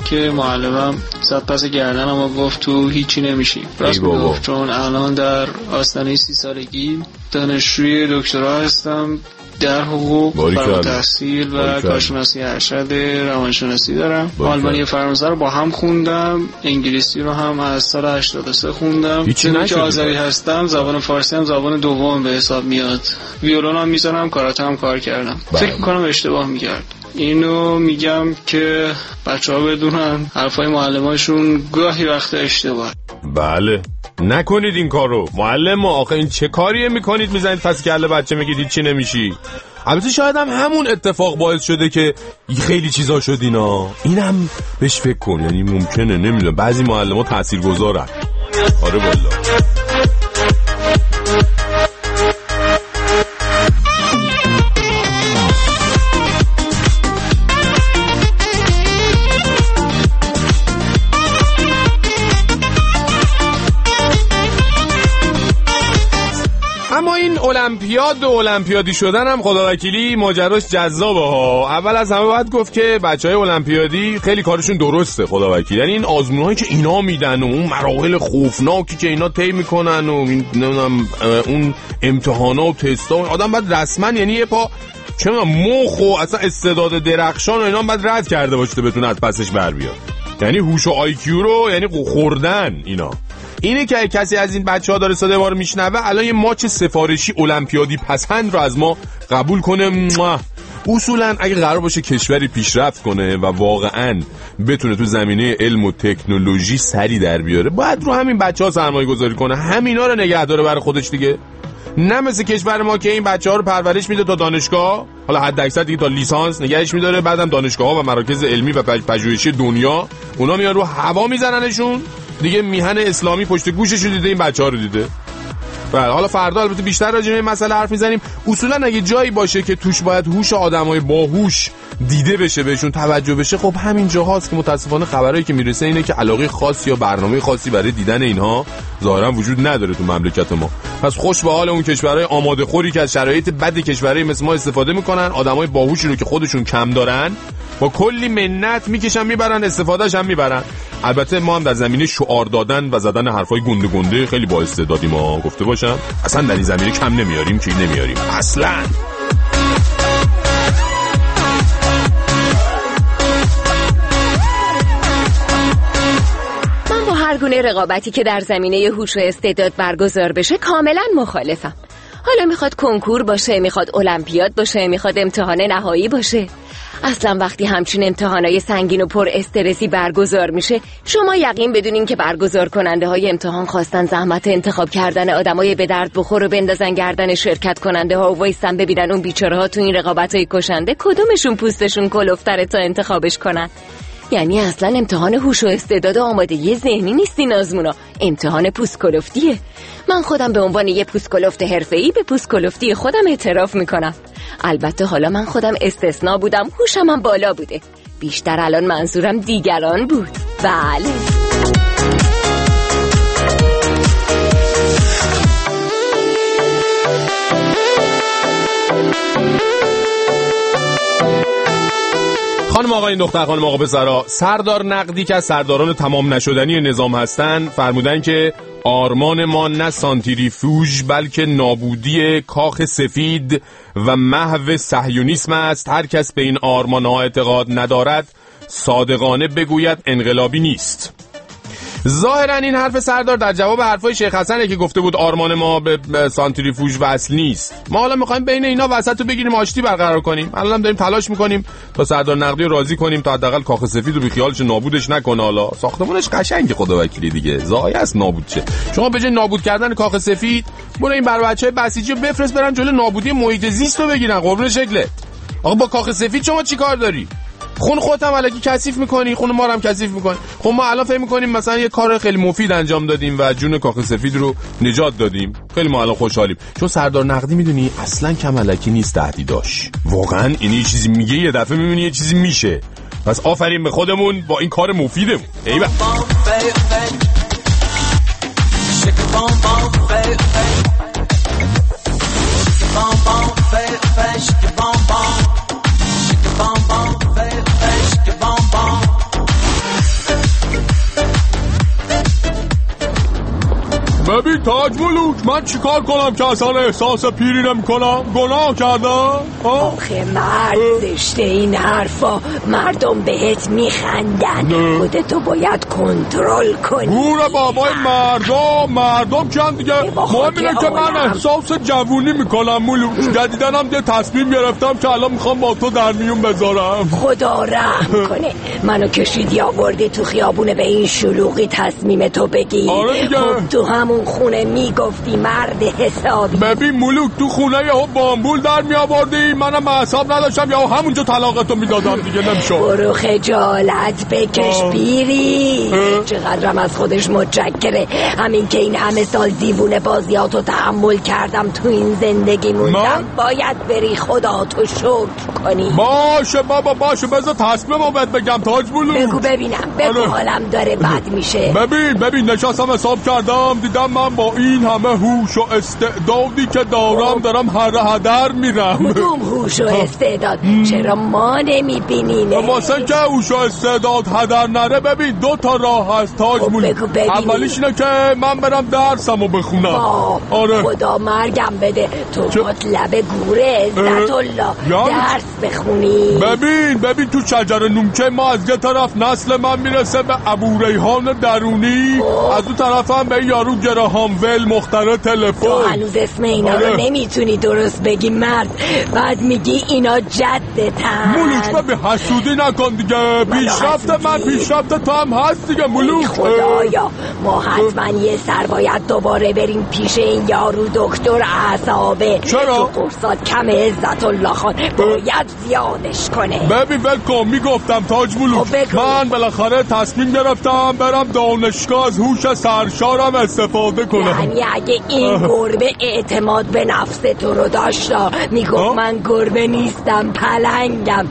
که معلمم زد پس گردنم و گفت تو هیچی نمیشی. راست میگفت، چون الان در آستانه 30 سالگی دانشجوی دکترا هستم در حقوق، فارغ التحصیل و کارشناسی ارشد روانشناسی دارم. آلمانی فرانسه رو با هم خوندم، انگلیسی رو هم از سال 83 خوندم. که آذری هستم، زبان فارسی هم زبان دوم به حساب میاد. ویولون هم میزنم، کاراته هم کار کردم. فکر میکنم اشتباه میکرد. اینو میگم که بچه‌ها بدونن حرفای معلماشون گاهی وقت اشتباه. بله، نکنید این کارو. معلم، آخه این چه کاریه میکنید؟ میزنید پس کله بچه میگید چی نمیشی. البته شاید هم همون اتفاق باعث شده که خیلی چیزا شد اینا. اینم بهش فکر کن، یعنی ممکنه، نمیدونم، بعضی معلم‌ها تاثیرگذارن. آره والله. المپیاد و المپیادی شدن هم خداوکیلی ماجراش جذابه ها. اول از همه باید گفت که بچهای المپیادی خیلی کارشون درسته خداوکیلی. یعنی این آزمون‌هایی که اینا میدن و اون مراحل خوفناکی که اینا طی میکنن و اون امتحانا و تستا، آدم باید رسما یعنی یه پا چه مخ و اصلا استعداد درخشان و اینا باید رد کرده باشه بتونه از پسش بر بیاد. یعنی هوش و آیکیو رو یعنی خوردن اینا. اینه که کسی از این بچه‌ها داره صدای ما رو میشنوه الان یه ماچ سفارشی المپیادی پسند رو از ما قبول کنه. اصولا اگه قرار باشه کشوری پیشرفت کنه و واقعا بتونه تو زمینه علم و تکنولوژی سری در بیاره، باید رو همین بچه‌ها سرمایه گذاری کنه، همینا رو نگه داره برای خودش دیگه. نه مثل کشور ما که این بچه‌ها رو پرورش میده تا دانشگاه، حالا حد اکثر دیگه تا لیسانس نگهش میداره، بعدم دانشگاه‌ها و مراکز علمی و پژوهشی دنیا اونا میان رو هوا میزننشون دیگه. میهن اسلامی پشت گوششون دیده این بچه‌ها رو دیده. بله، حالا فردا البته بیشتر راجع به این مسئله حرف میزنیم. اصولا اگه جایی باشه که توش باید هوش آدمای باهوش دیده بشه، بهشون توجه بشه، خب همین جاهاست که متاسفانه خبرایی که میرسه اینه که علاقه خاصی یا برنامه خاصی برای دیدن اینها ظاهرا وجود نداره تو مملکت ما. پس خوش به حال اون کشورهای آماده خوری که از شرایط بد کشورهای مثل ما استفاده میکنن، آدمای باهوشی رو که خودشون کم دارن با کلی منت میکشن میبرن، استفادهش هم میبرن. البته ما هم در زمینه شعار دادن و زدن حرفای گنده گنده خیلی با استعدادیم، ما گفته باشم اصلا در این زمینه کم نمیاریم که نمیاریم اصلا. من با هر گونه رقابتی که در زمینه هوش و استعداد برگزار بشه کاملا مخالفم. حالا میخواد کنکور باشه، میخواد المپیاد باشه، میخواد امتحان نهایی باشه. اصلا وقتی همچین امتحانای سنگین و پر استرسی برگزار میشه، شما یقین بدونین که برگزار کننده های امتحان خواستن زحمت انتخاب کردن آدمای به درد بخور رو بندازن گردن شرکت کننده ها و وایسن ببینن اون بیچاره ها تو این رقابتای کشنده کدومشون پوستشون کلفتره تا انتخابش کنن. یعنی اصلا امتحان هوش و استعداد و آمادگی ذهنی نیست این آزمونا، امتحان پوست کلفتیه. من خودم به عنوان یه پوست کلفت حرفه‌ای به پوست کلفتی خودم اعتراف میکنم. البته حالا من خودم استثناء بودم، هوشم هم بالا بوده. بیشتر الان منظورم دیگران بود. بله. خانم آقای دختر خانم آقا پسرا، سردار نقدی که از سرداران تمام نشدنی نظام هستن فرمودن که آرمان ما نه سانتریفیوژ بلکه نابودی کاخ سفید و محو صهیونیسم است. هر کس به این آرمان‌ها اعتقاد ندارد صادقانه بگوید انقلابی نیست. ظاهرا این حرف سردار در جواب حرفای شیخ حسنه که گفته بود آرمان ما به سانتریفیوژ وصل نیست. ما حالا میخوایم بین اینا وسط رو بگیریم، آشتی برقرار کنیم. الان داریم تلاش میکنیم تا سردار نقدی رو راضی کنیم تا حداقل کاخ سفید رو بی خیالش نابودش نکنه. حالا ساختمونش قشنگه خداوکیلی دیگه، ضایع است نابود شه. شما به جای نابود کردن کاخ سفید برو این بر بچهای بسیجی رو بفرست برن جلوی نابودی محیط زیست رو بگیرن. قربون شکلت. آقا با کاخ سفید شما چیکار داری؟ خون خودت هم الکی کثیف میکنی، خون ما رو هم کثیف میکنی. خب ما الان فکر میکنیم مثلا یه کار خیلی مفید انجام دادیم و جون کاخ سفید رو نجات دادیم. خیلی ما الان خوشحالیم چون سردار نقدی میدونی اصلا کم الکی نیست تهدیداش. واقعا این یه چیزی میگه یه دفعه میبینی یه چیزی میشه. پس آفرین به خودمون با این کار مفیدمون. ایول. ببین تاج ملوک، من چیکار کنم که اصلا احساس پیری نمی‌کنم؟ گناه کردم؟ آخه مرد زشته این حرفا، مردم بهت میخندن، خودتو باید کنترل کنی. گوره بابای مردم کن دیگه. مهم اینه که من احساس جوونی میکنم ملوک. جدیدنم یه تصمیم گرفتم که الان میخوام با تو در میون بذارم. خدا رحم کنه، منو کشیدی آوردی تو خیابونه به این شلوغی تصمیم تو بگی. آره دیگه. خب تو همون خونه میگفتی مرد حسابی. ببین ملوک، تو خونه یه بامبول در میآوردی، منم حساب نداشتم یا همونجا طلاقتو میدادم دیگه. نمیشه. برو خجالت بکش پیری. چقدرم از خودش متشکره. همین که این همه سال دیوونه بازیاتو تحمل کردم تو این زندگی موندم، باید بری خدا تو شکر کنی. باشه بابا باشه، بذار تصمیمو بهت بگم تاج ملوک. بگو ببینم. بگو حالم داره بد میشه. ببین نشستم حساب کردم، دیدم من با این همه هوش و استعدادی که دارم هدر میرم. کدوم هوش و استعداد؟ چرا ما نمیبینیم؟ واسه که هوش و استعداد هدر نره، ببین 2 تا راه هست تاج ملوک. اولیش اینه که من برم درسمو بخونم. آره. خدا مرگم بده، تو مطلب گوره عزت الله درس بخونی. ببین تو شجر نومچه ما از یه طرف نسل من میرسه به ابوریحان درونی، از اون طرف هم به یارو گراهام ول مخترع تلفن. تو هنوز اسم اینا رو نمیتونی درست بگی مرد، بعد میگی اینا جدتن. ملوک ببین حسودی نکن دیگه. پیشرفت من پیشرفت تو هم هست دیگه ملوک. خدایا ما حتما یه سر باید دوباره بریم پیش این یارو دکتر اعصابه. چرا؟ تو قرصات کم عزت الله خان باید زیادش کنه. ببین ولکن میگفتم تاج ملوک، من بالاخره تصمیم گرفتم برم دانشگاه از هوش سرشارم استفاده کنم. یعنی اگه این گربه اعتماد به نفس تو رو داشت میگفت من گربه نیستم پلنگم.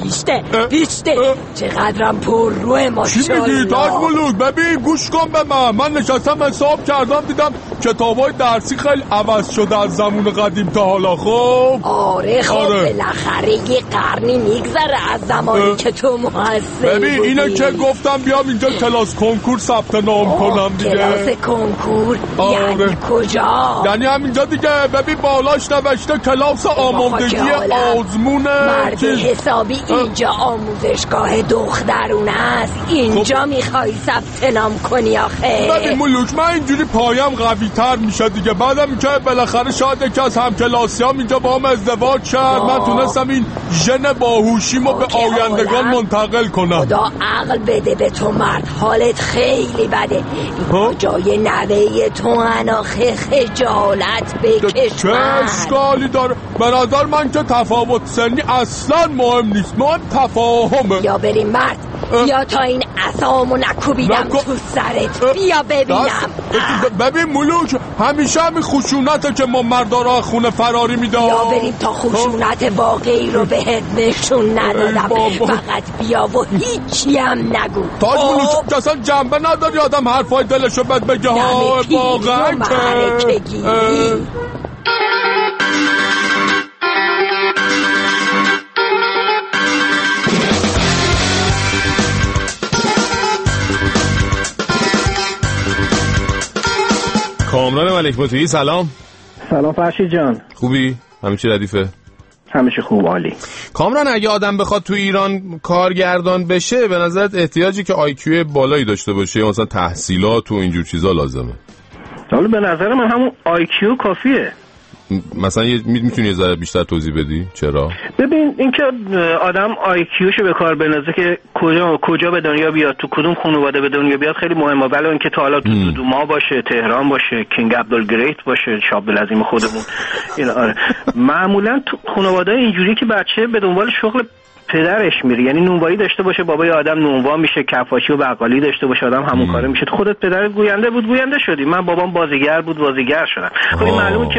پیشته چقدرم پر روی ماشاءالله. چی میگی تاج ملوک؟ ببین گوش کن به من نشستم حساب کردم، دیدم کتابای درسی خیلی عوض شده از زمان قدیم تا حالا. خب آره بالاخره یه قرنی میگذره از زمانی که تو محصل ببین بودی. اینه که گفتم بیام اینجا کلاس کنکور ثبت نام کنم دیگه. کلاس کنکور؟ یعنی کجا؟ یعنی همینجا دیگه. ببین بالاش نوشته کلاس آمادگی آزمون مرد حسابی. اینجا آموزشگاه دخترونه است، اینجا میخوای ثبت نام کنی آخه؟ ببین ملوک، من اینجوری پایم قوی تر میشه دیگه. بعدم که بالاخره شاید یکی از همکلاسیام اینجا با هم ازدواج کرد، من تونستم این ژن باهوشیمو به آیندگان منتقل کنم. خدا عقل بده به تو مرد، حالت خیلی بده. این جای نوه تو اناخه خجالت بکش. چه اشکالی داره؟ به نظر من که تفاوت سنی اصلا مهم نیست، مهم تفاهمه. یا بریم مرد یا تا این عصامو نکوبیدم تو سرت. بیا ببینم. ببین ملوک، همیشه همین خشونته که ما مردارا خونه فراری میدم. یا بریم تا خشونت واقعی رو بهت نشون ندادم. فقط بیا و هیچی هم نگو. تاج ملوک که اصلا جنبه نداری آدم حرفای دلشو بد بگه. واقعا که کامران ملک مطیعی. سلام فرشید جان، خوبی؟ همیشه ردیفه؟ همیشه خوب، عالی. کامران، اگه آدم بخواد تو ایران کارگردان بشه، به نظرت احتیاجی که آیکیو بالایی داشته باشه یا مثلا تحصیلات و اینجور چیزا لازمه؟ حالا به نظر من همون آیکیو کافیه. مثلا میتونی یه ذره بیشتر توضیح بدی چرا؟ ببین اینکه آدم آیکیوشو به کار بندازه که کجا به دنیا بیاد، تو کدوم خانواده به دنیا بیاد خیلی مهمه. ولی اینکه تا حالا تو دودوما باشه، تهران باشه، کینگ عبدالگریت باشه، شاه عبدالعظیم خودمون اینا. آره معمولا تو خانواده اینجوری که بچه به دنبال شغل پدرش میره، یعنی نونوایی داشته باشه، بابای آدم نونوا میشه، کفاشی و بقالی داشته باشه، آدم همون کاره میشه. خودت پدرت گوینده بود، گوینده شدی. من بابام بازیگر بود، بازیگر شدم. ولی معلومه که ما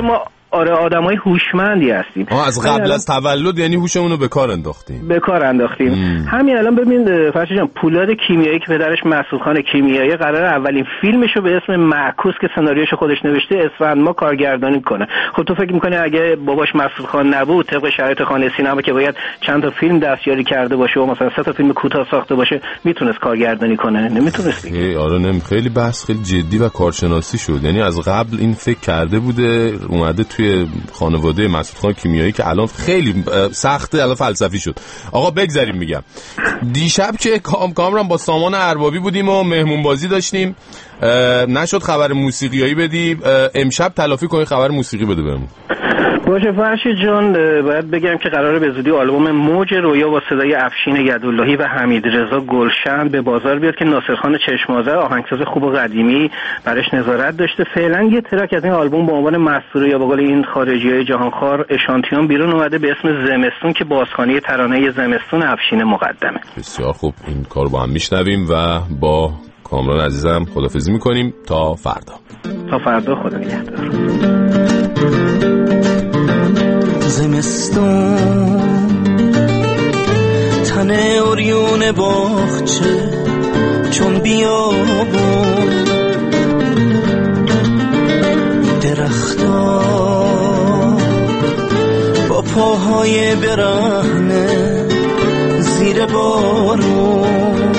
آره آدمای هوشمندی هستیم. از قبل از تولد یعنی هوشمون رو به کار انداختیم. همین الان ببین فرشاد جان، پولاد کیمیایی که پدرش مسعود خان کیمیایی قرار اولین فیلمش رو به اسم معکوس که سناریوشو خودش نوشته اسفند ما کارگردانی کنه. خب تو فکر می‌کنی اگه باباش مسعود خان نبود طبق شرایط خانه سینما که باید چند تا فیلم دستیاری کرده باشه و مثلا 3 تا فیلم کوتاه ساخته باشه میتونست کارگردانی کنه؟ نمیتونست. آره خیلی بحث خیلی جدی و کارشناسی شد. یعنی از قبل این فکر کرده بوده، اومده توی خانواده مسعود خان کیمیایی که الان خیلی سخته، الان فلسفی شد. آقا بگذاریم میگم دیشب که کامران با سامان اربابی بودیم و مهمون بازی داشتیم، نشد خبر موسیقیایی بدیم. امشب تلافی کنی خبر موسیقی بده بهمون. باشه فرشید جان، باید بگم که قراره به زودی آلبوم موج رویا با صدای افشین یداللهی و حمیدرضا گلشن به بازار بیاد که ناصرخان چشم‌آذر آهنگساز خوب و قدیمی برش نظارت داشته. فعلا یه ترک از این آلبوم به عنوان مستوره یا به قول این خارجیای جهانخوار اشانتیون بیرون اومده به اسم زمستون که بازخوانی ترانه زمستون افشین مقدمه. بسیار خوب، این کارو با هم میشنویم و با کامران عزیزم خدافظی میکنیم تا فردا. خدا نگهدار. زمستون تن اوریون باغچه چون بیابون درختا با پاهای برهنه زیر بارون.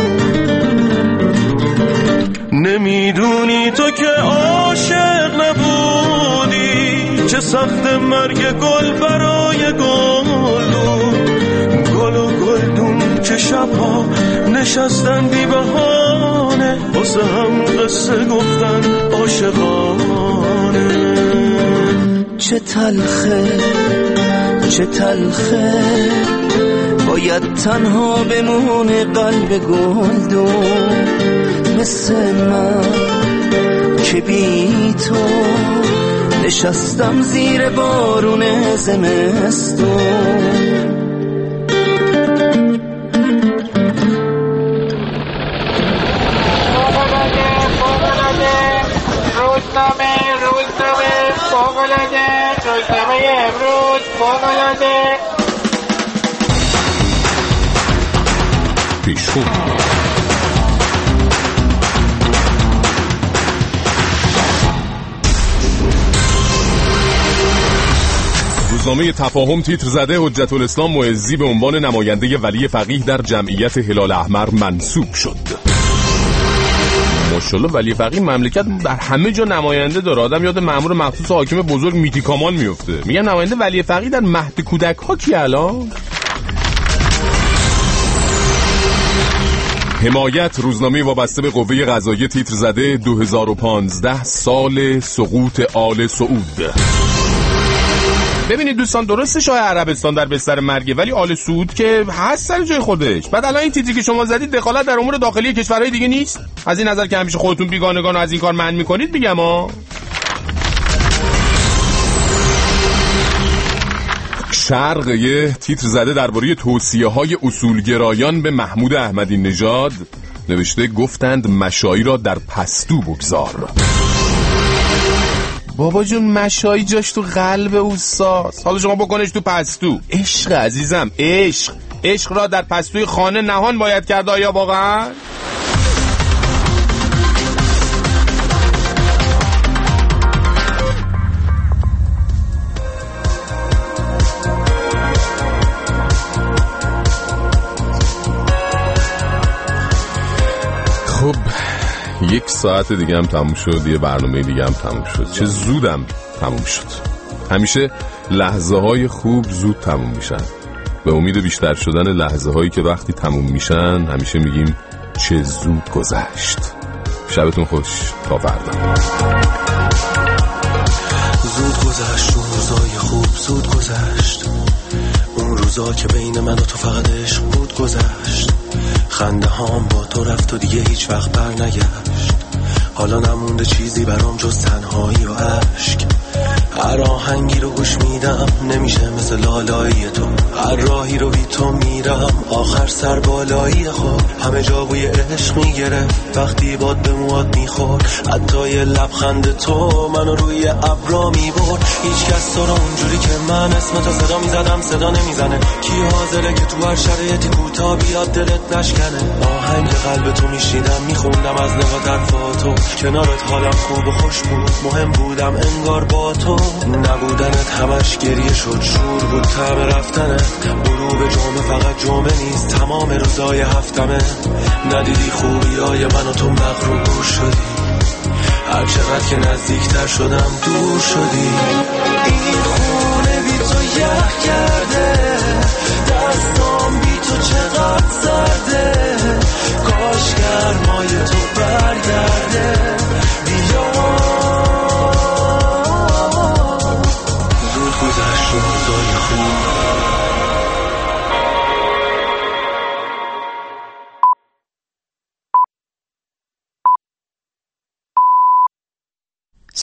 نمیدونی تو که عاشق نبودی، چه سخت مرگ گل برای گلدون. گل و گلدون که شبها نشستن بی بهانه واسه هم قصه گفتن عاشقانه. چه تلخه باید تنها بمونه قلب گلدون، مثل من که بی تو نشستم زیر بارون زمستون. روزنامه امروز فوق‌العاده پیشخون. روزنامه تفاهم تیتر زده حجت الاسلام معزی به عنوان نماینده ولی فقیه در جمعیت هلال احمر منصوب شد. ماشاءالله ولی فقیه مملکت در همه جا نماینده داره. آدم یاد مأمور مخصوص حاکم بزرگ میتی کامان میفته. میگن نماینده ولی فقیه در مهد کودک ها کی الان؟ حمایت روزنامه وابسته به قوه قضاییه تیتر زده 2015 سال سقوط آل سعود. ببینید دوستان، درسته شاه عربستان در بستر مرگه ولی آل سعود که هست سر جای خودش. بعد الان این تیتری که شما زدید دخالت در امور داخلی کشورهای دیگه نیست؟ از این نظر که همیشه خودتون بیگانگان از این کار منع میکنید میگم ها. شرق یه تیتر زده درباره توصیه‌های اصولگرایان به محمود احمدی نژاد، نوشته گفتند مشایی را در پستو بگذار. بابا جون مشایی جاش تو قلب اوستاست، حالا شما بکنش تو پستو. عشق عزیزم، عشق را در پستوی خانه نهان باید کرد آیا واقعا؟ خب 1 ساعت دیگه هم تموم شد، یه برنامه دیگه هم تموم شد. چه زودم تموم شد. همیشه لحظه های خوب زود تموم میشن. به امید بیشتر شدن لحظه هایی که وقتی تموم میشن همیشه میگیم چه زود گذشت. شبتون خوش، تا فردا. زود گذشت اون روزای خوب، زود گذشت اون روزا که بین من و تو فقط عشق بود گذشت. خنده هام با تو رفت و دیگه هیچ وقت بر نگشت. حالا نمونده چیزی برام جز تنهایی و عشق. هر آهنگی رو گوش میدم نمیشه مثل واسه لالایی تو. هر راهی رو بی تو میرم آخر سر بالایی خود. همه جا بوی عشق میگره وقتی باد به موات میخورد. حتی یه لبخند تو منو روی ابرا میبرد. هیچ کس تو رو اونجوری که من اسم تو صدا میزدم صدا نمیزنه. کی حاضره که تو هر شرایطی کوتاه بیاد دلت نشکنه. آهنگ قلب تو میشیدم میخوندم از نگاه حرفاتو. کنارت حالم خوب و خوش بود مهم بودم انگار با تو. نبودنت همش گریه شد شور بود طعم رفتنت. غروب جمعه فقط جمعه نیست تمام روزای هفتمه. ندیدی خوبیای من و تو مغرور شدی. هر چقدر که نزدیکتر شدم دور شدی. این خونه بی تو یخ کرده دستام بی تو چقدر سرده. کاش گرمای تو برگرده.